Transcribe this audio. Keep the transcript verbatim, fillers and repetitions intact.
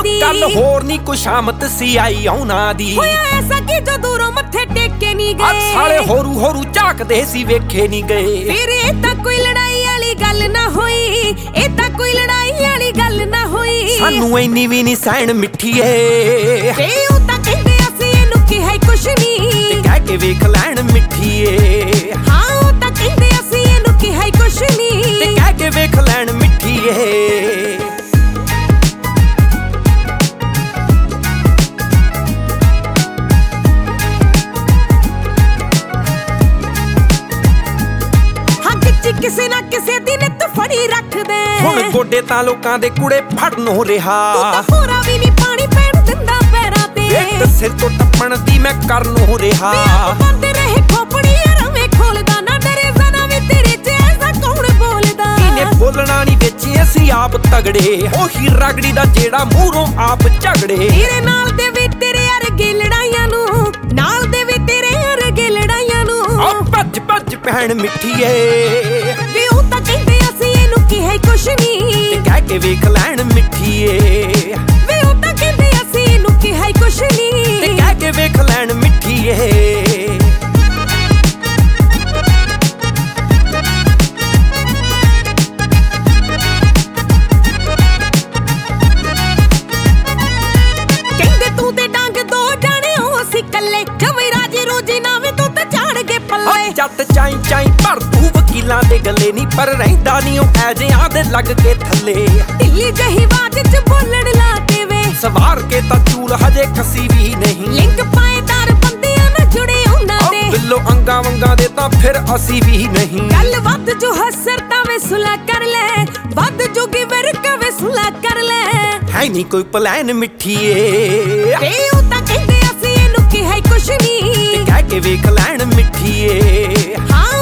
दी कल होर नी कोई शामत सी आई औना दी होया ऐसा कि जो दूरों मत्थे टेक के नहीं गए साले होरू होरू झाकदे सी वेखे नहीं गए फिर ए तां कोई लड़ाई वाली गल ना होई ए तां कोई लड़ाई वाली गल ना होई सानू इन्नी भी नहीं सहन मिठीए ते ओ तां कहंदे असीं इहनूं किहा कुछ नहीं कह के वेख लैण मिठीए हाँ ओ तां कहंदे असीं इहनूं किहा कुछ नहीं कह के वेख लैण मिठीए ਕਿਸੇ ਨਾ ਕਿਸੇ ਦੀ ਨਿੱਤ ਫੜੀ ਰੱਖਦੇ ਹੁਣ ਗੋਡੇ ਤਾਂ ਲੋਕਾਂ ਦੇ ਕੁੜੇ ਫੜਨੋਂ ਰਿਹਾ ਤੂੰ ਤਾਂ ਪੂਰਾ ਵੀ ਨਹੀਂ ਪਾਣੀ ਪੈਣ ਦਿੰਦਾ ਪੈਰਾਂ ਤੇ ਇੱਕ ਸਿਰ ਤੋਂ ਟੱਪਣ ਦੀ ਮੈਂ ਕਰਨੋਂ ਰਿਹਾ ਬੰਦ ਰਹੇ ਖੋਪੜੀ ਰਵੇਂ ਖੋਲਦਾ ਨਾ ਡਰੇ ਜ਼ਨਾ ਵੀ ਤੇਰੇ ਚ ਐਸਾ ਕੌਣ ਬੋਲਦਾ ਇਹਨੇ ਬੋਲਣਾ ਨਹੀਂ ਵਿੱਚ ਅਸੀਂ ਆਪ ਤਗੜੇ ਉਹੀ ਰਗੜੀ ਦਾ ਜਿਹੜਾ ਮੂਹਰੋਂ ਆਪ ਝਗੜੇ ਤੇਰੇ ਨਾਲ ਦੇ ਵੀ ਤੇਰੇ ਅਰਗੇ ਲੜਾਈਆਂ ਨੂੰ ਨਾਲ ਦੇ ਵੀ ਤੇਰੇ ਅਰਗੇ ਲੜਾਈਆਂ ਨੂੰ ਆ ਭੱਜ ਭੱਜ ਭੈਣ ਮਿੱਠੀਏ ਵੀ ਉਹ ਤਾਂ ਕਹਿੰਦੇ ਅਸੀਂ ਇਹਨੂੰ ਕਿਹਾ ਕੁਛ ਨਹੀਂ ਕਹਿ ਕੇ ਵੇਖ ਲੈਣ ਮਿੱਠੀਏ ਵੀ ਉਹ ਤਾਂ ਕਹਿੰਦੇ ਅਸੀਂ ਇਹਨੂੰ ਕਿਹਾ ਕੁਛ ਨਹੀਂ ਕਹਿ ਕੇ ਵੇਖ ਲੈਣ ਮਿੱਠੀਏ ਜੱਟ ਚਾਈ ਚਾਈ ਪਰ ਤੂੰ ਵਕੀਲਾਂ ਦੇ ਗੱਲੇ ਨਹੀਂ ਪਰ ਰਹਿੰਦਾ ਨਹੀਂ ਉਹ ਐਜਿਆਂ ਦੇ ਲੱਗ ਕੇ ਥੱਲੇ ਢਿੱਲੀ ਜਹੀ ਬਾਤ ਚ ਬੋਲਣ ਲਾ ਕੇ ਵੇ ਸਵਾਰ ਕੇ ਤਾਂ ਚੂਲ ਹਜੇ ਖਸੀ ਵੀ ਨਹੀਂ ਲਿੰਕ ਪਾਏਦਾਰ ਬੰਦਿਆਂ ਨਾਲ ਜੁੜੇ ਉਹਨਾਂ ਦੇ ਬਿੱਲੋ ਅੰਗਾ ਵੰਗਾ ਦੇ ਤਾਂ ਫਿਰ ਅਸੀਂ ਵੀ ਨਹੀਂ ਗੱਲ ਵੱਧ ਜੋ ਹਸਰ ਤਾਂ ਵੇ ਸੁਲਾ ਕਰ ਲੈ ਵੱਧ ਜੋ ਗਿਵਰ ਕਵੇ ਸੁਲਾ ਕਰ ਲੈ ਹੈ ਨਹੀਂ ਕੋਈ ਪਲਾਨ ਮਿੱਠੀਏ ਤੇ ਉਹ ਤਾਂ ਕਹਿੰਦੇ ਅਸੀਂ ਇਹਨੂੰ ਕਿਹਾ ਕੁਛ ਨਹੀਂ ਕਹਿ ਕੇ ਵੇਖ ਲੈਣ ਮਿੱਠੀਏ ਹਾਂ